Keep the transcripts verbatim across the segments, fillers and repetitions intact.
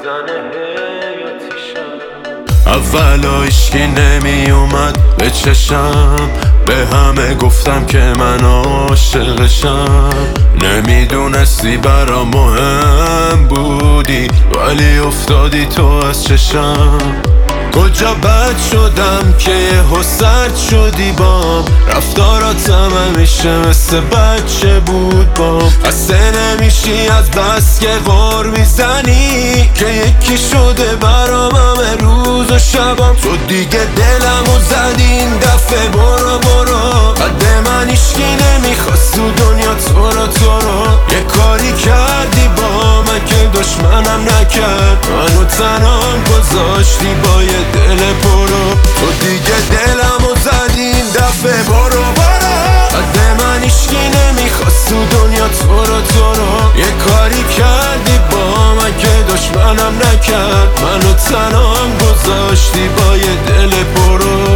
میزنه حیاتیشم. اولا هیچکی نمی اومد به چشم، به همه گفتم که من عاشقشم. نمیدونستی برا مهم بودی، ولی افتادی تو از چشم. کجا بد شدم که یهو سرد شدی بام، رفتاراتم همیشه مثل بچه بود بام. خسته نمیشی از بس که غر میزنی، که یکی شده برام همه روز و شبام. تو دیگه دلمو زدی این دفعه، برو برو. قد من هیچکی نمیخواست تو دنیا تو رو تو رو. یه کاری کردی با من که دشمنم نکرد، منو تنهام گذاشتی با یه دل پرو. تو دیگه دلمو زدی این دفعه، برو برو. قد من هیچکی نمیخواست تو دنیا تو رو تو رو. یه کاری کردی با من که دشمنم نکرد، منو تنهام گذاشتی با یه دل پرو.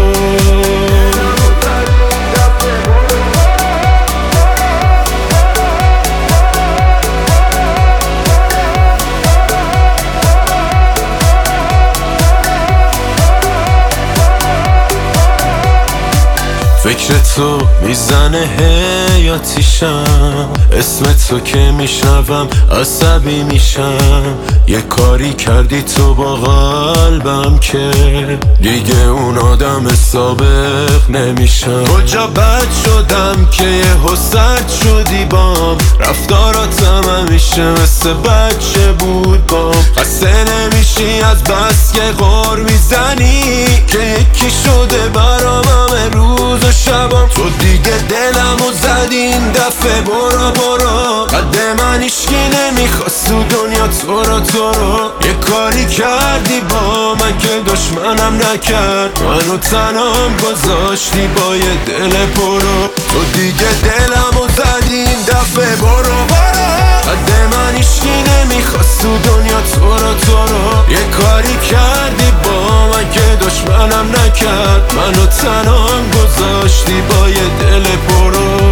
فکر تو میزنه حیاتیشم، اسم تو که میشنوم عصبی میشم. یه کاری کردی تو با قلبم که دیگه اون آدم سابق نمیشم. کجا بد شدم که یهو سرد شدی بام، رفتاراتم همیشه مثل بچه بود بام. خسته نمیشی از بس که غر میزنی، که یکی شده برام همه روز و شبام. تو دیگه دلمو زدی این دفعه، برو برو. قد من هیچکی نمیخواست تو دنیا تو رو تو رو. یه کاری کردی با من که دشمنم نکرد، منو تنهام گذاشتی با یه دل پرو. تو دیگه دلمو زدی این دفعه، برو برو. قد من هیچکی نمیخواست تو دنیا تو رو تو رو. یه کاری کردی با من که دشمنم نکرد، منو تنهام گذاشتی با یه دل پرو.